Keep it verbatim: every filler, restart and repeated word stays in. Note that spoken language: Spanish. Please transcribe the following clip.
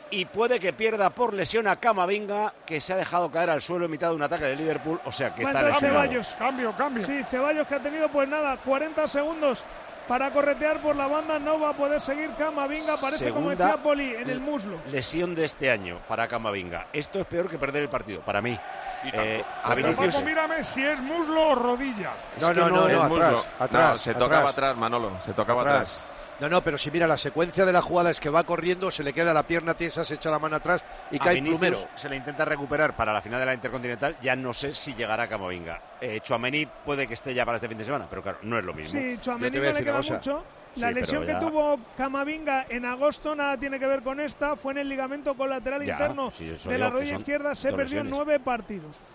y puede que pierda por lesión a Camavinga, que se ha dejado caer al suelo en mitad de un ataque de Liverpool, o sea que Va está a entrar lesionado. Ceballos. Cambio, cambio. Sí, Ceballos, que ha tenido pues nada, cuarenta segundos para corretear por la banda, no va a poder seguir Camavinga, parece Segunda como decía Poli, en el muslo. Lesión de este año para Camavinga. Esto es peor que perder el partido, para mí. Eh, a Pero Vinicius, Paco, mírame si es muslo o rodilla. No, es que no, no, es no, muslo. atrás, atrás. No, se atrás, tocaba atrás, Manolo, se tocaba atrás. atrás. No, no, pero si mira, la secuencia de la jugada es que va corriendo, se le queda la pierna tiesa, se echa la mano atrás y a cae Vinicius Plumero. se le intenta recuperar para la final de la Intercontinental. Ya no sé si llegará a Camavinga. Eh, Tchouaméni puede que esté ya para este fin de semana, pero claro, no es lo mismo. Sí, Yo Tchouaméni te voy a no le decir queda una cosa. mucho. Sí, La pero lesión que ya- tuvo Camavinga en agosto nada tiene que ver con esta, fue en el ligamento colateral Ya, interno sí, eso de digo, la que rodilla son izquierda, se dos perdió lesiones. nueve partidos.